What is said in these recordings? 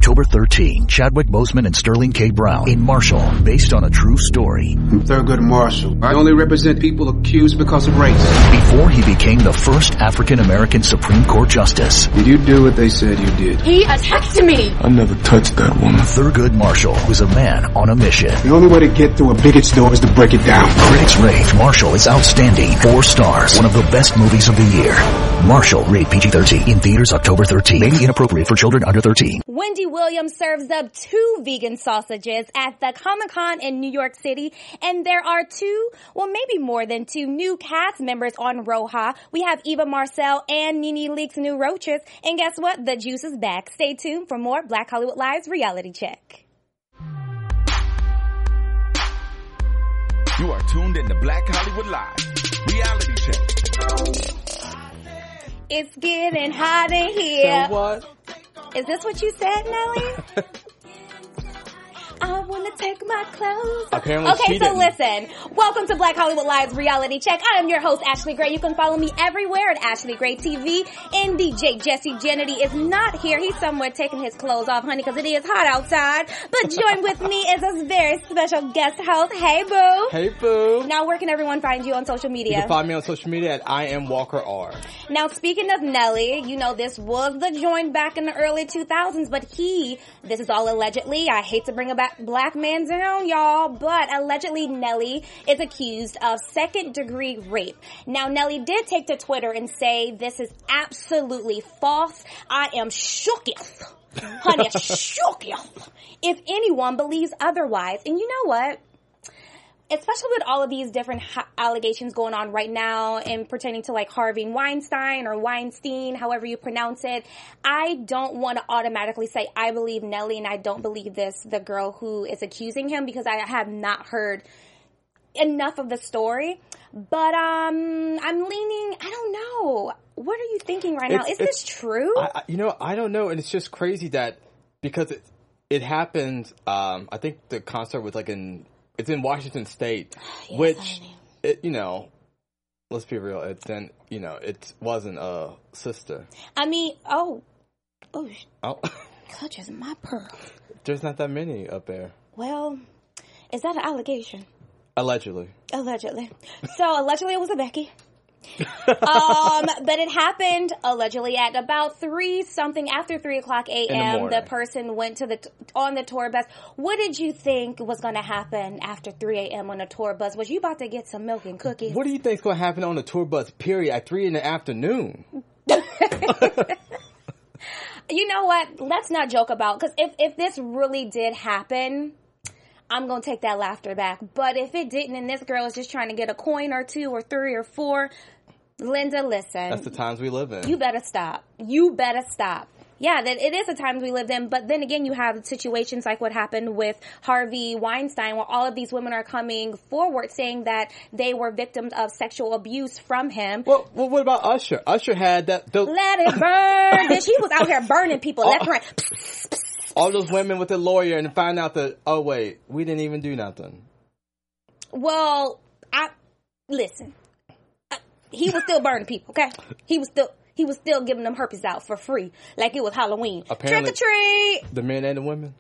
October 13, Chadwick Boseman and Sterling K. Brown in Marshall, based on a true story. I'm Thurgood Marshall. I only represent people accused because of race. Before he became the first African-American Supreme Court Justice. Did you do what they said you did? He attacked me! I never touched that woman. Thurgood Marshall was a man on a mission. The only way to get through a bigot's door is to break it down. Critics rave Marshall is outstanding. 4 stars. One of the best movies of the year. Marshall, rated PG-13. In theaters October 13. May be inappropriate for children under 13. Wendy Williams serves up 2 vegan sausages at the Comic-Con in New York City. And there are 2, well maybe more than 2, new cast members on Roja. We have Eva Marcel and Nene Leakes' new roaches. And guess what? The juice is back. Stay tuned for more Black Hollywood Live's Reality Check. You are tuned in to Black Hollywood Live Reality Check. It's getting hot in here. So what? Is this what you said, Nelly? I want to take my clothes off. Apparently okay, so listen. Welcome to Black Hollywood Live's Reality Check. I am your host, Ashley Gray. You can follow me everywhere at Ashley Gray TV. And DJ Jesse Jennedy is not here. He's somewhere taking his clothes off, honey, because it is hot outside. But join with me is a very special guest host. Hey, boo. Hey, boo. Now, where can everyone find you on social media? You can find me on social media at I am Walker R. Now, speaking of Nelly, you know, this was the joint back in the early 2000s, but this is all allegedly. I hate to bring a black man down, y'all, but allegedly Nelly is accused of second-degree rape. Now, Nelly did take to Twitter and say this is absolutely false. I am shooketh. Honey, shooketh. If anyone believes otherwise. And you know what? Especially with all of these different allegations going on right now and pertaining to like Harvey Weinstein or Weinstein, however you pronounce it, I don't want to automatically say I believe Nelly and I don't believe the girl who is accusing him, because I have not heard enough of the story. But I'm leaning, I don't know. What are you thinking right now? Is this true? I don't know. And it's just crazy that because it happened, I think the concert was like it's in Washington State, yes, which, let's be real, it wasn't a sister. I mean, oh. Clutches my pearl. There's not that many up there. Well, is that an allegation? Allegedly. So, allegedly it was a Becky. But it happened allegedly at about after 3 o'clock a.m. The person went on the tour bus. What did you think was going to happen after 3 a.m. on the tour bus? Was you about to get some milk and cookies? What do you think's going to happen on the tour bus, period, at 3 in the afternoon? You know what? Let's not joke about, because if this really did happen, I'm going to take that laughter back. But if it didn't and this girl is just trying to get a coin or 2 or 3 or 4, Linda, listen. That's the times we live in. You better stop. Yeah, that it is the times we live in. But then again, you have situations like what happened with Harvey Weinstein, where all of these women are coming forward saying that they were victims of sexual abuse from him. Well, what about Usher? Usher had that. Let it burn. Bitch, he was out here burning people left and right. All those women with a lawyer and find out that, oh wait, we didn't even do nothing. Well, listen. He was still burning people, okay? He was still giving them herpes out for free, like it was Halloween. Apparently, trick or treat. The men and the women.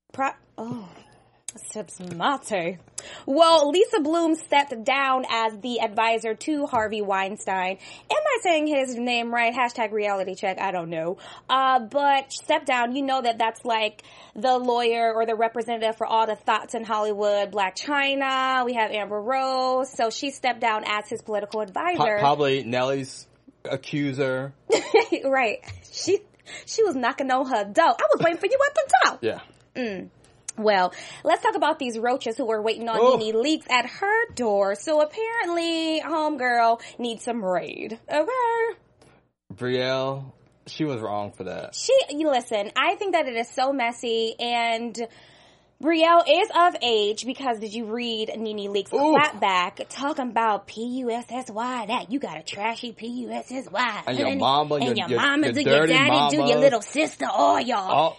Sips mate. Well, Lisa Bloom stepped down as the advisor to Harvey Weinstein. Am I saying his name right? # reality check. I don't know. But stepped down. You know that's like the lawyer or the representative for all the thoughts in Hollywood. Blac Chyna. We have Amber Rose. So she stepped down as his political advisor. Probably Nelly's accuser. Right. She was knocking on her door. I was waiting for you at the door. Yeah. Well, let's talk about these roaches who were waiting on Nene Leakes at her door. So apparently, homegirl needs some raid. Okay. Brielle, she was wrong for that. Listen, I think that it is so messy, and Brielle is of age, because did you read Nene Leakes' clapback talking about P-U-S-S-Y, that you got a trashy P-U-S-S-Y. And your mama, and your mama, do your daddy, mama. do your little sister, all y'all.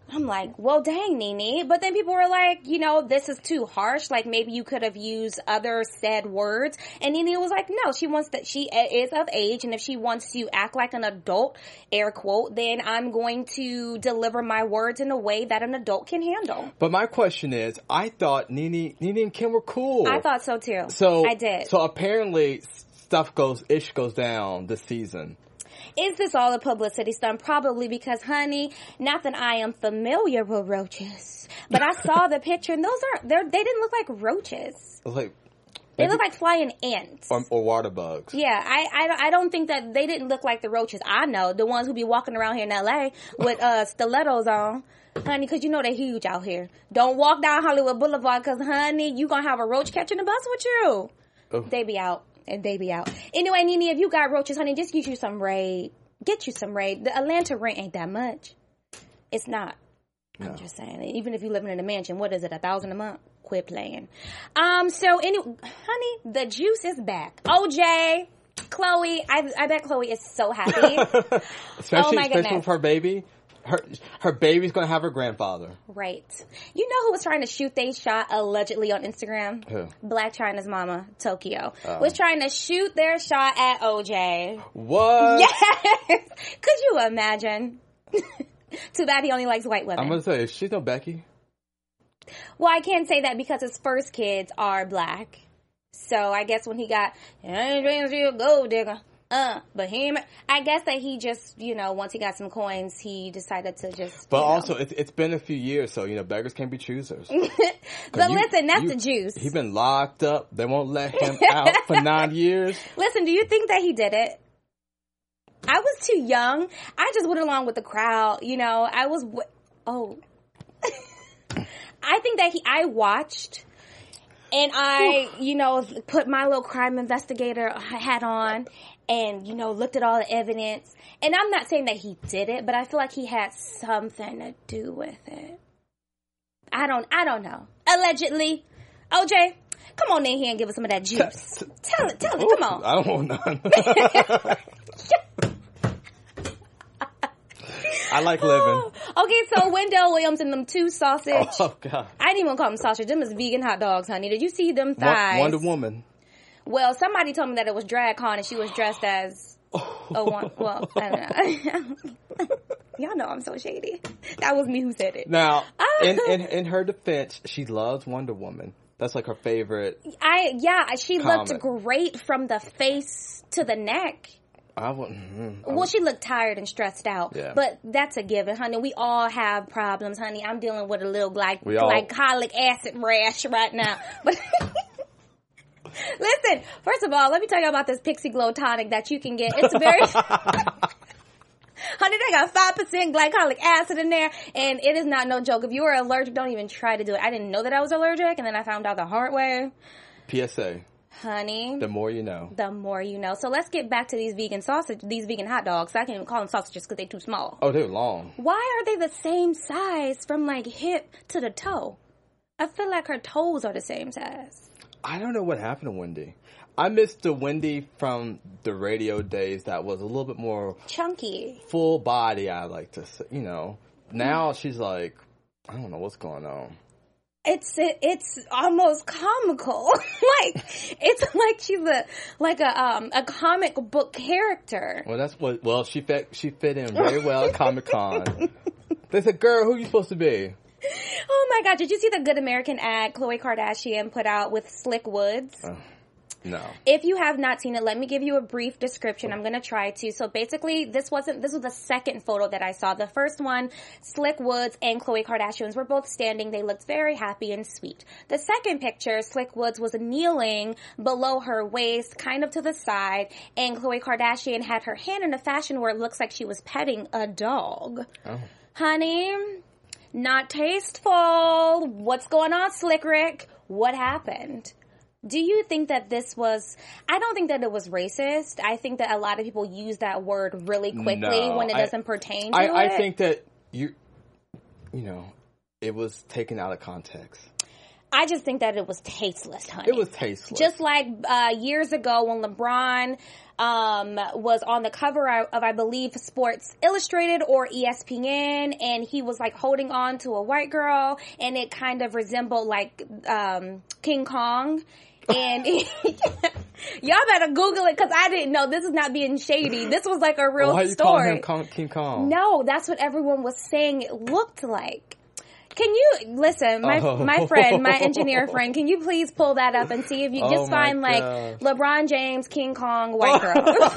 I'm like, well, dang, Nene. But then people were like, this is too harsh. Like, maybe you could have used other said words. And Nene was like, no, she is of age. And if she wants to act like an adult, air quote, then I'm going to deliver my words in a way that an adult can handle. But my question is, I thought Nene and Kim were cool. I thought so too. I did. So apparently stuff goes down this season. Is this all a publicity stunt? Probably, because, honey, not that I am familiar with roaches, but I saw the picture, and they didn't look like roaches. They look like flying ants. Or water bugs. Yeah, I don't think that they didn't look like the roaches I know, the ones who be walking around here in L.A. with stilettos on. Honey, because they're huge out here. Don't walk down Hollywood Boulevard, because, honey, you going to have a roach catching the bus with you. Oh. They be out. And they be out. Anyway, Nene, if you got roaches, honey, just get you some Raid. Get you some Raid. The Atlanta rent ain't that much. It's not. No. I'm just saying. Even if you're living in a mansion, what is it, $1,000 a month? Quit playing. So anyway, honey, the juice is back. OJ, Chloe, I bet Chloe is so happy. Especially with her baby. Her baby's going to have her grandfather. Right. You know who was trying to shoot their shot allegedly on Instagram? Who? Blac Chyna's mama, Tokyo, was trying to shoot their shot at OJ. What? Yes! Could you imagine? Too bad he only likes white women. I'm going to say, she's no Becky. Well, I can't say that because his first kids are black. So I guess when he got, gold digger. But I guess that he just, once he got some coins, he decided to just. But also, it's been a few years, so beggars can't be choosers. But listen, that's the juice. He's been locked up. They won't let him out for 9 years. Listen, do you think that he did it? I was too young. I just went along with the crowd. I was. I think that I watched. And I, put my little crime investigator hat on and, looked at all the evidence. And I'm not saying that he did it, but I feel like he had something to do with it. I don't know. Allegedly. OJ, come on in here and give us some of that juice. Tell it, come on. I don't want none. I like living. Okay, so Wendell Williams and them two sausage. Oh, God. I didn't even call them sausage. Them is vegan hot dogs, honey. Did you see them thighs? Wonder Woman. Well, somebody told me that it was DragCon and she was dressed as well, I don't know. Y'all know I'm so shady. That was me who said it. Now, in her defense, she loves Wonder Woman. That's like her favorite. She comic. Looked great from the face to the neck. Well, she looked tired and stressed out. Yeah. But that's a given, honey. We all have problems, honey. I'm dealing with a little glycolic acid rash right now. But listen, first of all, let me tell you about this Pixie Glow tonic that you can get. It's very... Honey, they got 5% glycolic acid in there, and it is not no joke. If you are allergic, don't even try to do it. I didn't know that I was allergic, and then I found out the hard way. PSA. Honey. The more you know. The more you know. So let's get back to these vegan hot dogs. I can't even call them sausages because they're too small. Oh, they're long. Why are they the same size from like hip to the toe? I feel like her toes are the same size. I don't know what happened to Wendy. I missed the Wendy from the radio days that was a little bit more chunky, full body. I like to say, Now she's like, I don't know what's going on. It's almost comical. It's like she's a comic book character. Well, that's what. Well, she fit in very well at Comic-Con. They said, "Girl, who you supposed to be?" Oh my God! Did you see the Good American ad Khloe Kardashian put out with Slick Woods? No. If you have not seen it, let me give you a brief description. I'm going to try to. So basically, this was the second photo that I saw. The first one, Slick Woods and Khloe Kardashian were both standing. They looked very happy and sweet. The second picture, Slick Woods was kneeling below her waist, kind of to the side, and Khloe Kardashian had her hand in a fashion where it looks like she was petting a dog. Oh. Honey, not tasteful. What's going on, Slick Rick? What happened? Do you think that this was... I don't think that it was racist. I think that a lot of people use that word really quickly when it doesn't pertain to it. I think that, it was taken out of context. I just think that it was tasteless, honey. It was tasteless. Just like years ago when LeBron was on the cover of, I believe, Sports Illustrated or ESPN, and he was like holding on to a white girl, and it kind of resembled like King Kong. And y'all better Google it because I didn't know. This is not being shady. This was like a real Why are you story. calling him King Kong? No, that's what everyone was saying it looked like. Can you listen, my friend, my engineer friend? Can you please pull that up and see if you just find like LeBron James, King Kong, white girl?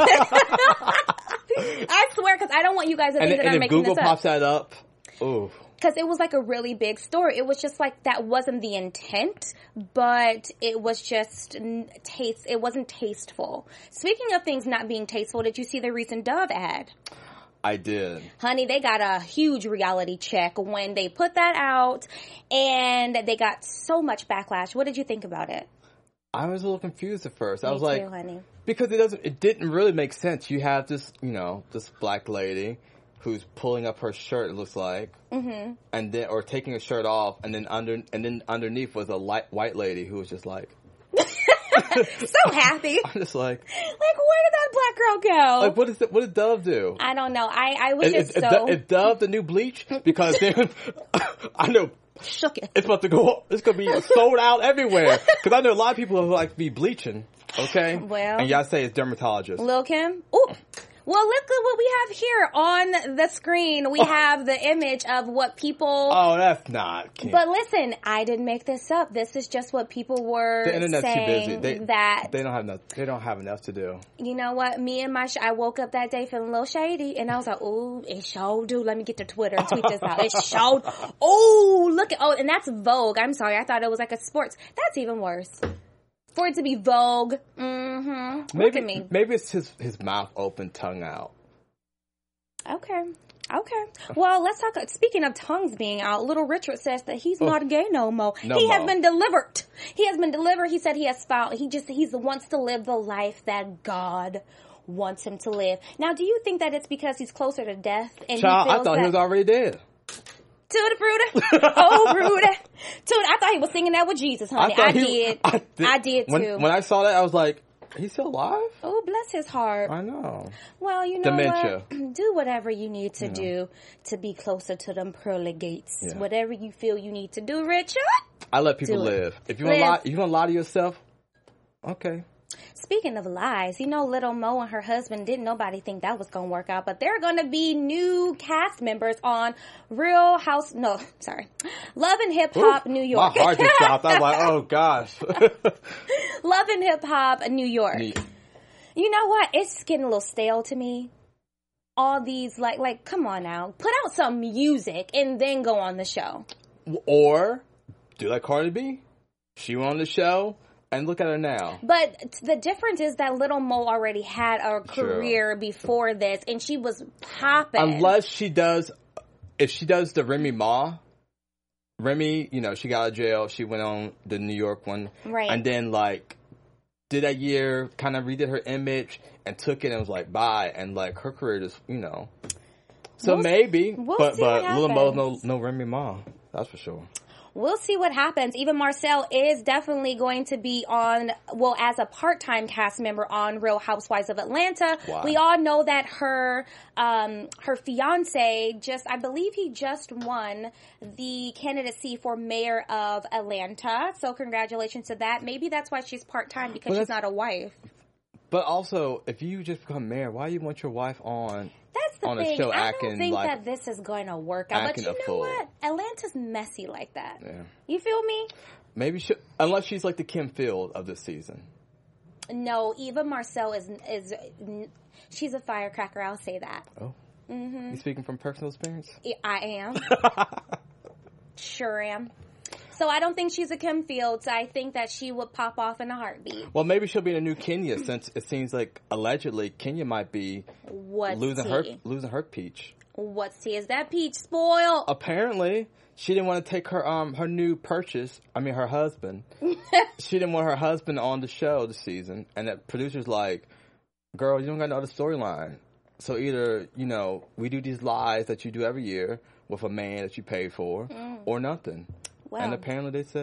I swear, because I don't want you guys to think that I'm making Google this up. pops that up, ooh. Because it was like a really big story. It was just like that wasn't the intent, but it was just it wasn't tasteful. Speaking of things not being tasteful, did you see the recent Dove ad? I did. Honey, they got a huge reality check when they put that out, and they got so much backlash. What did you think about it? I was a little confused at first. Me I was too, like, honey. Because it didn't really make sense. You have this, this black lady who's pulling up her shirt, it looks like, and then or taking her shirt off, and then underneath was a white lady who was just like, so happy. I'm just like where did that black girl go? Like, what did Dove do? I don't know. I was just so. Is Dove the new Bleach? Because I know. Shook it. It's about to go. It's gonna be sold out everywhere. Because I know a lot of people who like to be bleaching. Okay. Well, and y'all say it's dermatologist. Lil' Kim. Ooh. Well, look at what we have here on the screen. We have the image of what people... Oh, that's not Kim. But listen, I didn't make this up. This is just what people were saying. The internet's too busy. That they don't have enough to do. You know what? Me and I woke up that day feeling a little shady, and I was like, "Ooh, it showed, dude. Let me get to Twitter and tweet this out. It showed. Oh, look at and that's Vogue. I'm sorry, I thought it was like a sports. That's even worse. For it to be Vogue. Mm-hmm. Look at me. Maybe it's his mouth open, tongue out. Okay. Well, let's talk. Speaking of tongues being out, Little Richard says that he's not gay no more. He has been delivered. He has been delivered. He said he has found. He wants to live the life that God wants him to live. Now, do you think that it's because he's closer to death? And Child, he feels I thought he was already dead. Tuda Fruda. Oh, Fruda. Tuda, I thought he was singing that with Jesus, honey. I did too. When I saw that, I was like, he's still alive? Oh, bless his heart. I know. Well, you know Dementia. what? Do whatever you need to do to be closer to them pearly gates. Yeah. Whatever you feel you need to do, Richard. I let people live. If you want to lie to yourself, okay. Speaking of lies, Little Mo and her husband, didn't nobody think that was going to work out, but they're going to be new cast members on Love and Hip Hop New York. My heart just stopped. I was like, oh gosh. Love and Hip Hop New York. You know what? It's getting a little stale to me. All these, like, come on now. Put out some music and then go on the show. Or do like Cardi B. She went on the show. And look at her now. But the difference is that Little Mo already had a career before this, and she was popping. Unless if she does the Remy Ma. Remy, she got out of jail. She went on the New York one. Right. And then, did that year, kind of redid her image, and took it and was like, bye. And, her career just, So maybe. But Little Mo's no Remy Ma. That's for sure. We'll see what happens. Eva Marcel is definitely going to be as a part-time cast member on Real Housewives of Atlanta. Wow. We all know that her fiance I believe he just won the candidacy for mayor of Atlanta. So congratulations to that. Maybe that's why she's part-time, because she's not a wife. But also, if you just become mayor, why do you want your wife on? That's the on thing. A show I don't think that this is going to work out. But you know what? Atlanta's messy like that. Yeah. You feel me? Maybe unless she's like the Kim Field of this season. No, Eva Marcel is she's a firecracker. I'll say that. Oh. Mm-hmm. You speaking from personal experience? I am. Sure am. So I don't think she's a Kim Fields. I think that she would pop off in a heartbeat. Well, maybe she'll be in a new Kenya, since it seems like allegedly Kenya might be losing her peach. What's tea? Is that peach spoiled? Apparently, she didn't want to take her new purchase. I mean, her husband. She didn't want her husband on the show this season, and that producer's like, "Girl, you don't got no other storyline. So either we do these lies that you do every year with a man that you paid for, or nothing." Wow. And apparently they said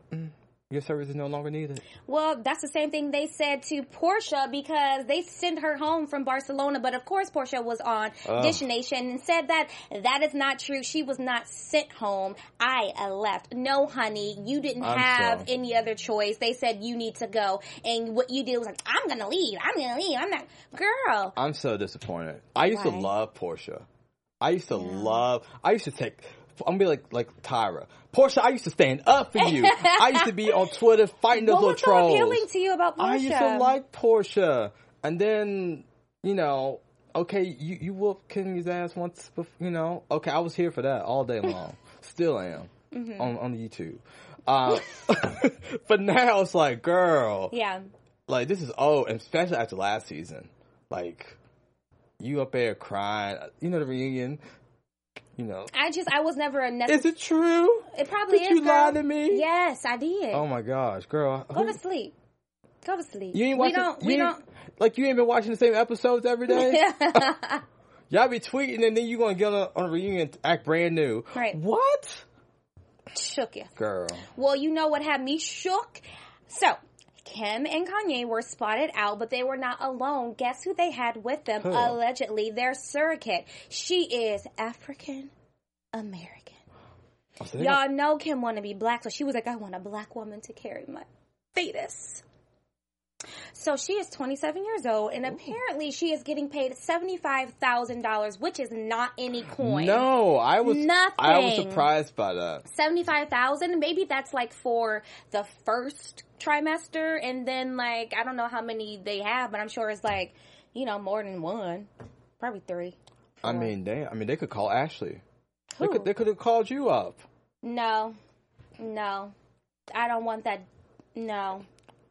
your service is no longer needed. Well, that's the same thing they said to Portia because they sent her home from Barcelona. But of course, Portia was on Dish Nation and said that is not true. She was not sent home. I left. No, honey, you didn't have any other choice. They said you need to go. And what you did was like, I'm going to leave. I'm not. Girl. I'm so disappointed. I used to love Portia. I used to take... I'm gonna be like Tyra. Portia, I used to stand up for you. I used to be on Twitter fighting those little trolls. What was so appealing to you about Portia? I used to like Portia. And then, okay, you whooped Kenny's ass once, okay, I was here for that all day long. Still am. On the YouTube. But now it's like, girl. Yeah. Like, this is old, and especially after last season. Like, you up there crying. The reunion. I was never a necessary. Is it true? It probably is. Did you lie to me? Yes, I did. Oh my gosh, girl. Go to sleep. Go to sleep. You ain't watching. We don't. Like you ain't been watching the same episodes every day. Y'all be tweeting and then you gonna get on a reunion and act brand new. Right. What? Shook you, girl. Well, you know what had me shook? So. Kim and Kanye were spotted out, but they were not alone. Guess who they had with them? Who? Allegedly, their surrogate. She is African American. Y'all know Kim want to be black, so she was like, I want a black woman to carry my fetus. So she is 27 years old, and apparently she is getting paid $75,000, which is not any coin. No, I was nothing. I was surprised by that. $75,000, maybe that's like for the first trimester, and then like I don't know how many they have, but I'm sure it's like more than one, probably 3. 4. I mean, they could call Ashley. Who? They could have called you up. No, I don't want that. No.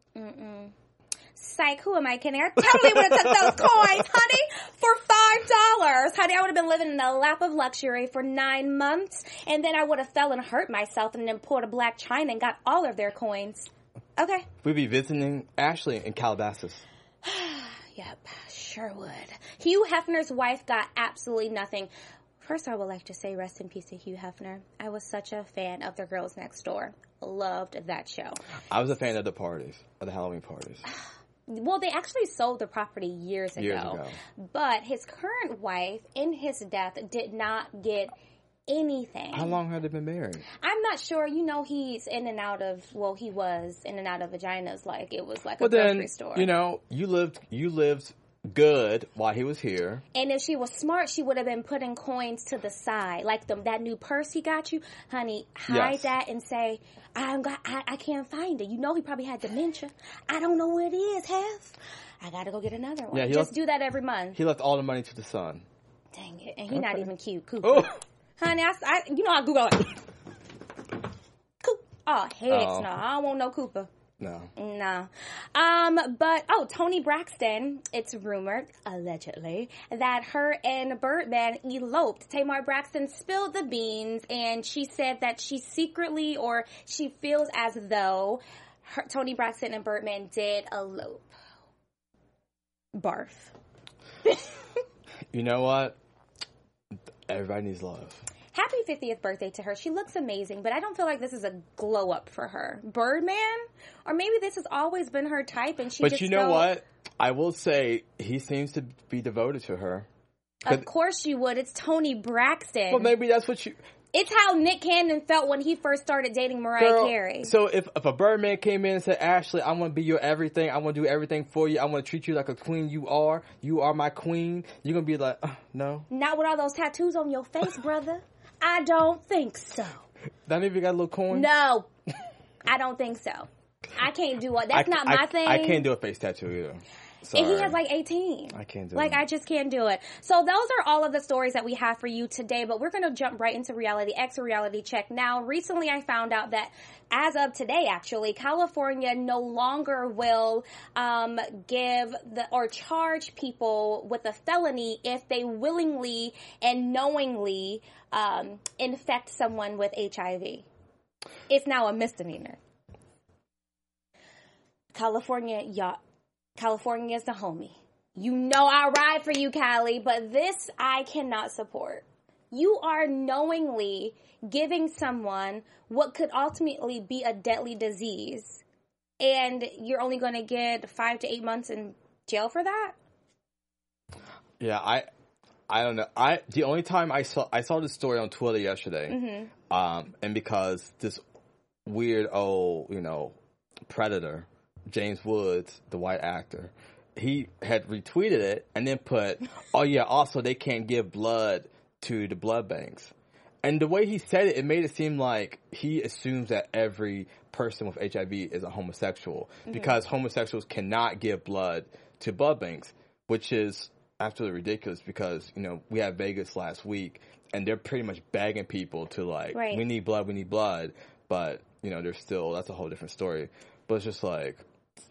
Psych, who am I kidding? I totally would have took those coins, honey, for $5. Honey, I would have been living in a lap of luxury for 9 months, and then I would have fell and hurt myself and then pulled a Black China and got all of their coins. Okay. We'd be visiting Ashley in Calabasas. Yep, sure would. Hugh Hefner's wife got absolutely nothing. First, I would like to say rest in peace to Hugh Hefner. I was such a fan of The Girls Next Door. Loved that show. I was a fan of the parties, of the Halloween parties. Well, they actually sold the property years ago. But his current wife, in his death, did not get anything. How long had they been married? I'm not sure. He's in and out of, he was in and out of vaginas like it was like a grocery store. You lived good while he was here. And if she was smart, she would have been putting coins to the side. Like that new purse he got you. Honey, hide that and say, I can't find it. He probably had dementia. I don't know where it is, I gotta go get another one. Yeah, do that every month. He left all the money to the son. Dang it. And he's not even cute. Cooper. Oh. Honey, I Google it. Coop. Oh, heck no. I don't want no Cooper. No. But Toni Braxton, it's rumored, allegedly, that her and Birdman eloped. Tamar Braxton spilled the beans, and she said that she secretly, or she feels as though Toni Braxton and Birdman did elope. Barf. You know what? Everybody needs love. Happy 50th birthday to her. She looks amazing, but I don't feel like this is a glow up for her. Birdman? Or maybe this has always been her type and she But you know what? I will say he seems to be devoted to her. Of course you would. It's Toni Braxton. Well, maybe that's what It's how Nick Cannon felt when he first started dating Mariah Carey. So if a Birdman came in and said, Ashley, I want to be your everything. I want to do everything for you. I want to treat you like a queen you are. You are my queen. You're going to be like, no. Not with all those tattoos on your face, brother. I don't think so. Not even got a little coin? No. I don't think so. I can't do it. That's not my thing. I can't do a face tattoo either. Sorry. And he has like 18. I can't do it. I just can't do it. So those are all of the stories that we have for you today, but we're going to jump right into Reality X, Reality Check. Now, recently I found out that as of today, actually, California no longer will charge people with a felony if they willingly and knowingly infect someone with HIV. It's now a misdemeanor. California is the homie. I ride for you, Cali, but this I cannot support. you are knowingly giving someone what could ultimately be a deadly disease, and you're only going to get 5 to 8 months in jail for that? Yeah, I don't know. The only time I saw this story on Twitter yesterday, and because this weird old, predator, James Woods, the white actor, he had retweeted it and then put, oh yeah, also they can't give blood to the blood banks. And the way he said it, it made it seem like he assumes that every person with HIV is a homosexual because homosexuals cannot give blood to blood banks, which is absolutely ridiculous because, we had Vegas last week and they're pretty much begging people to we need blood. But, they're still, that's a whole different story. But it's just like,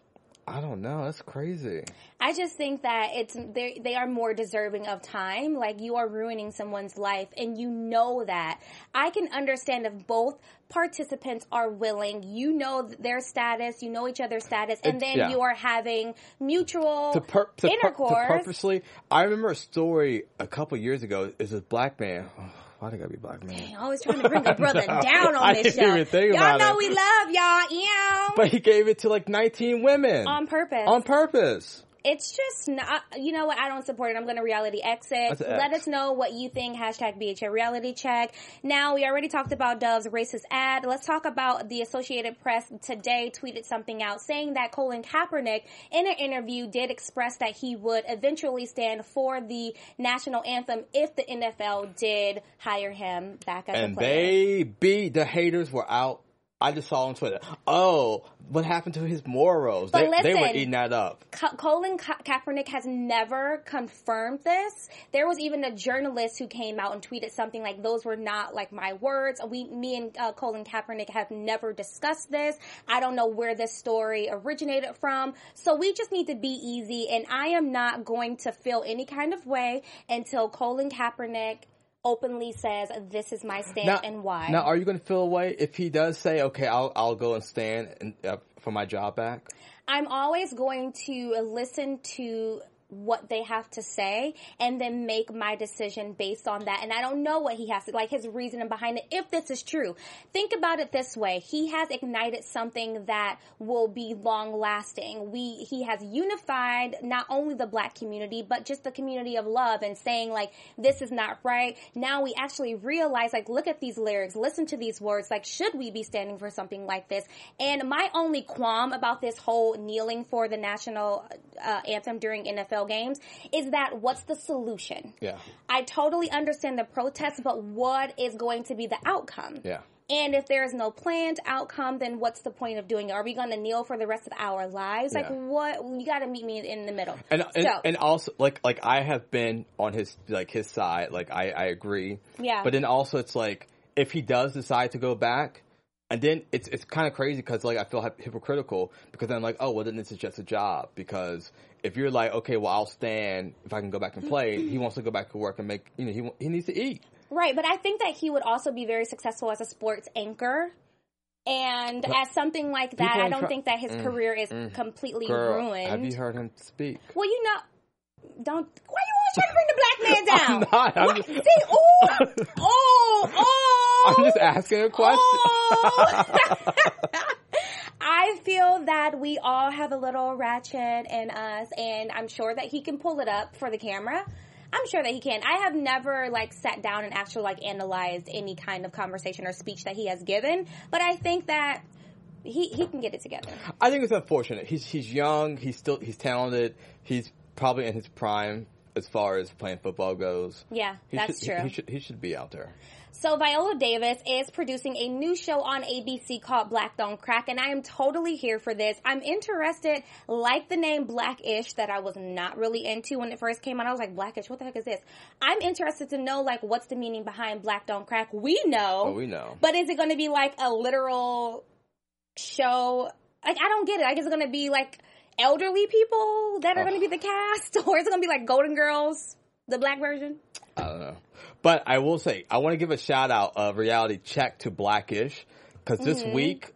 I don't know. That's crazy. I just think that they are more deserving of time. Like, you are ruining someone's life, and you know that. I can understand if both participants are willing. You know their status. You know each other's status, and then you are having mutual intercourse. Purposely, I remember a story a couple years ago. Is this black man? Why they gotta be black man? Dang, always trying to bring a brother down on this show. Even think y'all know it. We love y'all. Yeah. But he gave it to 19 women. On purpose. On purpose. It's just not, you know what, I don't support it. I'm going to reality exit. Let us know what you think. Hashtag BHA reality check. Now, we already talked about Dove's racist ad. Let's talk about the Associated Press today tweeted something out saying that Colin Kaepernick in an interview did express that he would eventually stand for the national anthem if the NFL did hire him back as a player. And the haters were out. I just saw on Twitter, what happened to his morals? They were eating that up. Colin Kaepernick has never confirmed this. There was even a journalist who came out and tweeted something like, those were not my words. Me and Colin Kaepernick have never discussed this. I don't know where this story originated from. So we just need to be easy, and I am not going to feel any kind of way until Colin Kaepernick openly says, this is my stand and why. Now, are you going to feel away if he does say, okay, I'll go and stand for my job back? I'm always going to listen to what they have to say and then make my decision based on that. And I don't know what he has to, his reasoning behind it, if this is true. Think about it this way. He has ignited something that will be long lasting. He has unified not only the black community, but just the community of love and saying this is not right. Now we actually realize, look at these lyrics, listen to these words, should we be standing for something like this? And my only qualm about this whole kneeling for the national anthem during NFL games is that what's the solution? Yeah. I totally understand the protest, but what is going to be the outcome? Yeah. And if there is no planned outcome, then what's the point of doing it? Are we going to kneel for the rest of our lives? What? You got to meet me in the middle. And also, I have been on his side. I agree. Yeah. But then also, it's if he does decide to go back, and then it's kind of crazy because I feel hypocritical because I'm then this is just a job. Because if you're okay, well, I'll stand if I can go back and play. He wants to go back to work and make, he needs to eat. Right, but I think that he would also be very successful as a sports anchor. And as something like that, I don't think that his career is completely ruined. Have you heard him speak? Well, why you always trying to bring the black man down? I'm not. I'm just... See, I'm just asking a question. I feel that we all have a little ratchet in us, and I'm sure that he can pull it up for the camera. I'm sure that he can. I have never sat down and actually analyzed any kind of conversation or speech that he has given, but I think that he can get it together. I think it's unfortunate. He's young. He's talented. He's probably in his prime as far as playing football goes. Yeah, that's true. He should be out there. So Viola Davis is producing a new show on ABC called Black Don't Crack, and I am totally here for this. I'm interested, like the name Blackish that I was not really into when it first came out. I was like, Blackish, what the heck is this? I'm interested to know, what's the meaning behind Black Don't Crack? We know. Oh, we know. But is it going to be a literal show? I don't get it. Is it going to be elderly people that are going to be the cast? Or is it going to be Golden Girls, the black version? I don't know. But I will say, I want to give a shout out of reality check to Blackish because this week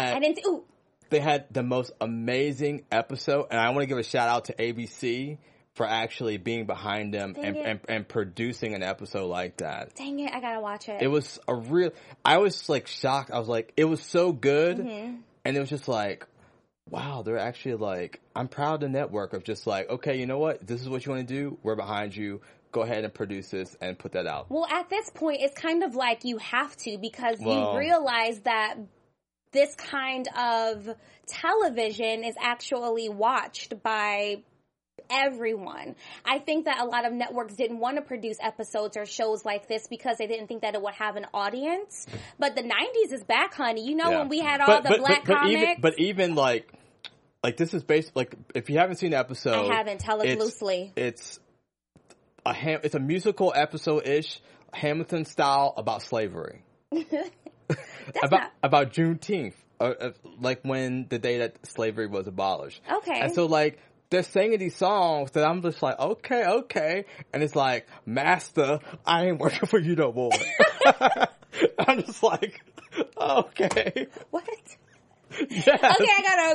they had the most amazing episode, and I want to give a shout out to ABC for actually being behind them and producing an episode like that. Dang it, I gotta watch it. It was I was like shocked. I was like, it was so good. And it was just like, wow, they're actually like, I'm proud of the network of just like, okay, you know what? This is what you want to do. We're behind you. Go ahead and produce this and put that out. Well, at this point, it's kind of like you have to, because you realize that this kind of television is actually watched by everyone. I think that a lot of networks didn't want to produce episodes or shows like this because they didn't think that it would have an audience. But the 90s is back, honey. You know, when we had all the black comics. Even like this is based, like, if you haven't seen the episode. I haven't. Tell us loosely. It's a musical episode-ish, Hamilton style, about slavery. about Juneteenth, like when the day that slavery was abolished. Okay. And so like they're singing these songs that I'm just like, okay, and it's like, Master, I ain't working for you no more. I'm just like, okay. What? Yes. Okay, I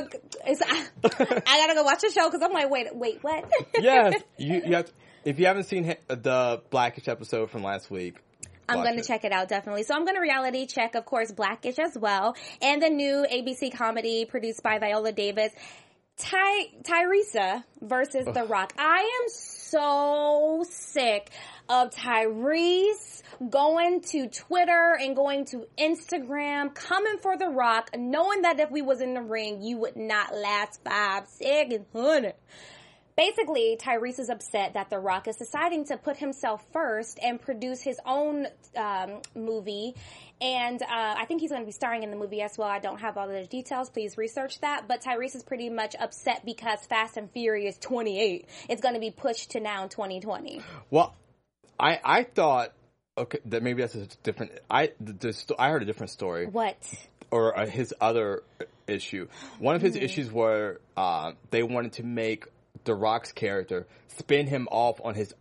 gotta go watch the show because I'm like, wait, what? Yes, you have to, if you haven't seen the Blackish episode from last week, I'm going to check it out, definitely. So I'm going to reality check, of course, Blackish as well, and the new ABC comedy produced by Viola Davis, Tyrese versus The Rock. I am so sick of Tyrese going to Twitter and going to Instagram, coming for The Rock, knowing that if we was in the ring, you would not last 5 seconds, honey. Basically, Tyrese is upset that The Rock is deciding to put himself first and produce his own movie. And I think he's going to be starring in the movie as well. I don't have all the details. Please research that. But Tyrese is pretty much upset because Fast and Furious 28 is going to be pushed to now in 2020. Well, I thought, okay, that maybe that's a different. I heard a different story. What? Or his other issue. One of his issues were they wanted to make The Rock's character spin him off on his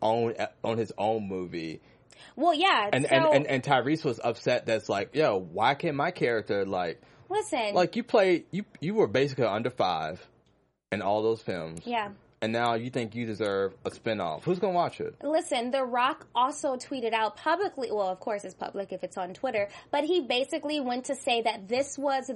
own movie. Well, yeah. And Tyrese was upset. That's like, yo, why can't my character listen? Like you were basically under 5 in all those films. Yeah. And now you think you deserve a spinoff. Who's going to watch it? Listen, The Rock also tweeted out publicly, well, of course it's public if it's on Twitter, but he basically went to say that this was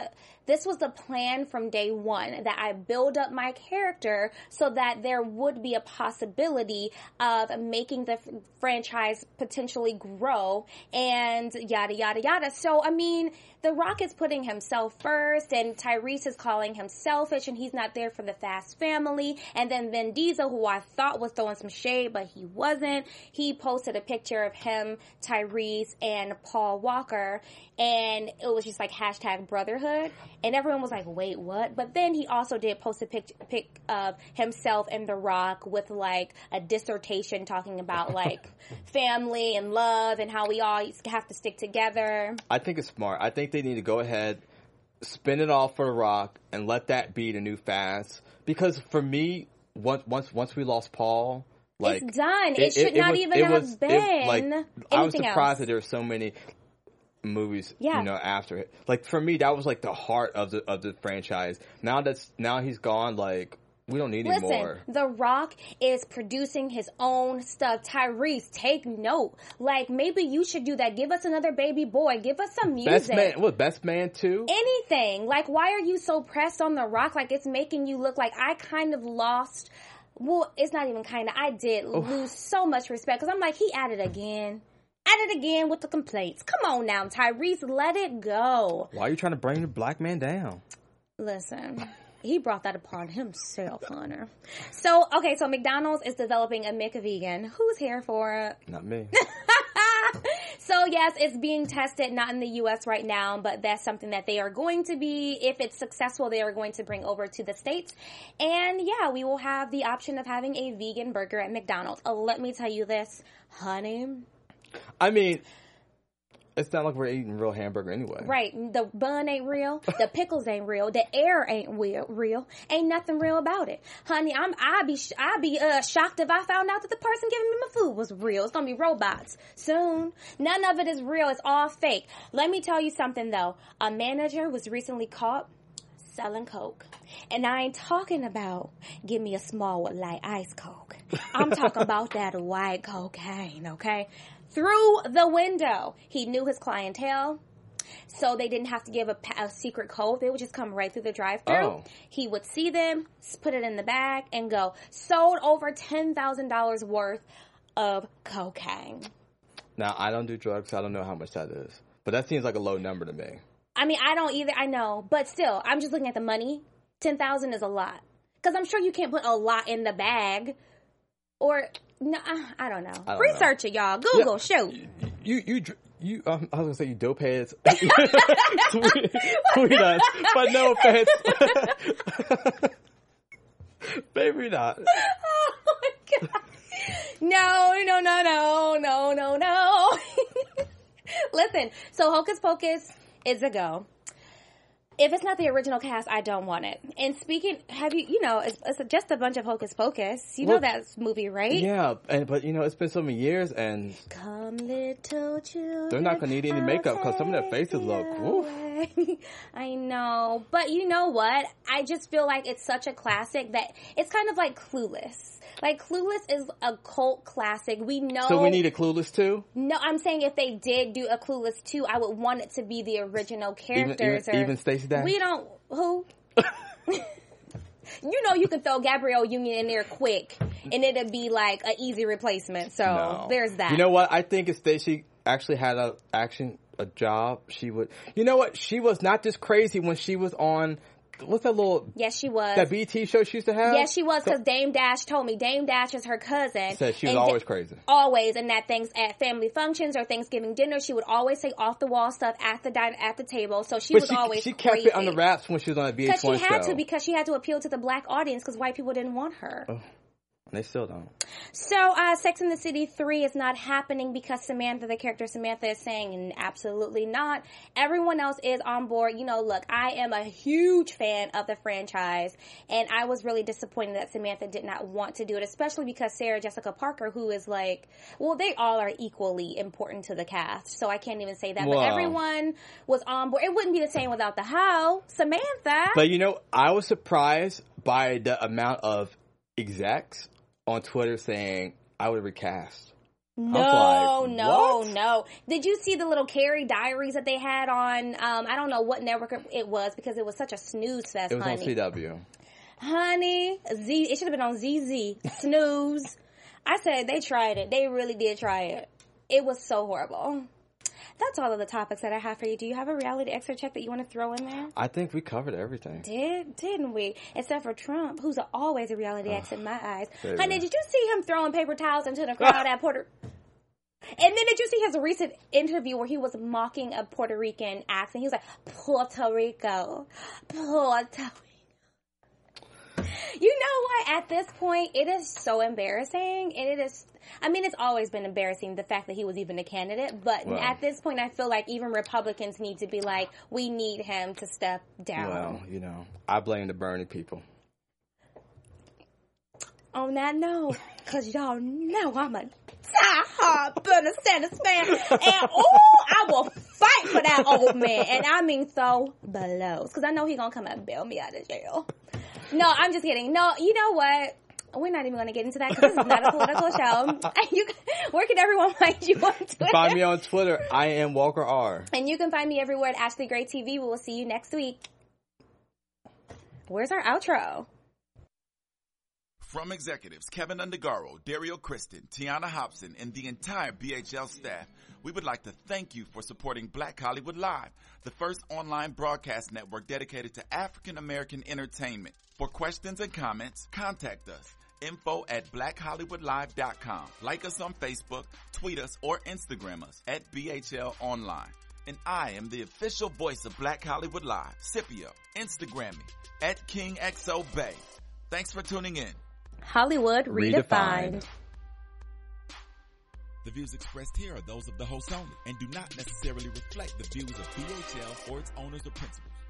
the plan from day one, that I build up my character so that there would be a possibility of making the franchise potentially grow and yada, yada, yada. So, I mean, The Rock is putting himself first, and Tyrese is calling him selfish, and he's not there for the Fast family. And then Vin Diesel, who I thought was throwing some shade, but he wasn't, he posted a picture of him, Tyrese, and Paul Walker, and it was just like hashtag brotherhood. And everyone was like, wait, what? But then he also did post a pic of himself and The Rock with like a dissertation talking about like family and love and how we all have to stick together. I think it's smart. I think they need to go ahead, spin it off for The Rock, and let that be the new Fast. Because for me, once we lost Paul, like, it's done. It should not even have been. I was surprised that there were so many movies, after it. Like, for me, that was like the heart of the franchise. Now he's gone. Like, we don't need any more. The Rock is producing his own stuff. Tyrese, take note. Like, maybe you should do that. Give us another Baby Boy. Give us some music. Best Man 2? Anything. Like, why are you so pressed on The Rock? Like, it's making you look like I kind of lost. Well, it's not even kind of. I did lose so much respect because I'm like, he at it again. At it again with the complaints. Come on now, Tyrese, let it go. Why are you trying to bring the black man down? Listen, he brought that upon himself, Hunter. So McDonald's is developing a McVegan. Who's here for it? Not me. So, yes, it's being tested, not in the U.S. right now, but that's something that they are going to be, if it's successful, they are going to bring over to the States. And, yeah, we will have the option of having a vegan burger at McDonald's. Let me tell you this, honey. I mean, it's not like we're eating real hamburger anyway. Right. The bun ain't real. The pickles ain't real. The air ain't real. Ain't nothing real about it. Honey, I'd be shocked if I found out that the person giving me my food was real. It's going to be robots soon. None of it is real. It's all fake. Let me tell you something, though. A manager was recently caught selling Coke. And I ain't talking about give me a small with light ice Coke. I'm talking about that white cocaine, okay? Through the window. He knew his clientele, so they didn't have to give a secret code. They would just come right through the drive-thru. Oh. He would see them, put it in the bag, and go. Sold over $10,000 worth of cocaine. Now, I don't do drugs, so I don't know how much that is. But that seems like a low number to me. I mean, I don't either. I know. But still, I'm just looking at the money. $10,000 is a lot. Because I'm sure you can't put a lot in the bag. Or, no, I don't know. Research it, y'all. Google, shoot. I was going to say you dope heads. Tweet us. But no offense. Maybe not. Oh, my God. No. Listen, so Hocus Pocus is a go. If it's not the original cast, I don't want it. And speaking, it's just a bunch of Hocus Pocus. You know that movie, right? Yeah, but it's been so many years, and come little children, they're not going to need any makeup because some of their faces look, woof. I know. But you know what? I just feel like it's such a classic that it's kind of like Clueless. Like, Clueless is a cult classic. We know. So we need a Clueless 2? No, I'm saying if they did do a Clueless 2, I would want it to be the original characters. Even Stacey Dash? We don't. Who? You can throw Gabrielle Union in there quick, and it'd be like an easy replacement. So there's that. You know what? I think if Stacey actually had a job, she would. You know what? She was not this crazy when she was on. What's that little... Yes, she was. That BT show she used to have? Yes, she was, because Dame Dash told me. Dame Dash is her cousin. Said she was always crazy. Always, and that things at family functions or Thanksgiving dinner, she would always say off-the-wall stuff at the table, so she was always she kept crazy. It under wraps when she was on that VH1 show. Because she had to appeal to the black audience, because white people didn't want her. Oh. They still don't. So, Sex and the City 3 is not happening because Samantha, the character Samantha, is saying absolutely not. Everyone else is on board. Look, I am a huge fan of the franchise, and I was really disappointed that Samantha did not want to do it, especially because Sarah Jessica Parker, who is they all are equally important to the cast, so I can't even say that. But everyone was on board. It wouldn't be the same without the hoe, Samantha. But, I was surprised by the amount of execs on Twitter saying I would recast. No. Did you see the little Carrie diaries that they had on, I don't know what network it was because it was such a snooze fest, It was on CW. Honey, it should have been on ZZ. Snooze. I said they tried it. They really did try it. It was so horrible. That's all of the topics that I have for you. Do you have a reality extra check that you want to throw in there? I think we covered everything. Didn't we? Except for Trump, who's always a reality X in my eyes. Honey, did you see him throwing paper towels into the crowd at Puerto... And then did you see his recent interview where he was mocking a Puerto Rican accent? He was like, Puerto Rico. You know what? At this point, it is so embarrassing. And it's always been embarrassing, the fact that he was even a candidate. But at this point, I feel like even Republicans need to be like, we need him to step down. Well, I blame the Bernie people. On that note, because y'all know I'm a die-hard Bernie Sanders fan. And, I will fight for that old man. And I mean throw blows. Because I know he's going to come and bail me out of jail. No, I'm just kidding. No, you know what? We're not even going to get into that because this is not a political show. Where can everyone find you on Twitter? Find me on Twitter. I am Walker R. And you can find me everywhere at Ashley Gray TV. We will see you next week. Where's our outro? From executives Kevin Undergaro, Dario Kristen, Tiana Hobson, and the entire BHL staff, we would like to thank you for supporting Black Hollywood Live, the first online broadcast network dedicated to African American entertainment. For questions and comments, contact us. info@blackhollywoodlive.com. Like us on Facebook, tweet us, or Instagram us at BHL Online. And I am the official voice of Black Hollywood Live, Scipio. Instagram me at KingXOBay. Thanks for tuning in. Hollywood Redefined. The views expressed here are those of the host only and do not necessarily reflect the views of BHL or its owners or principals.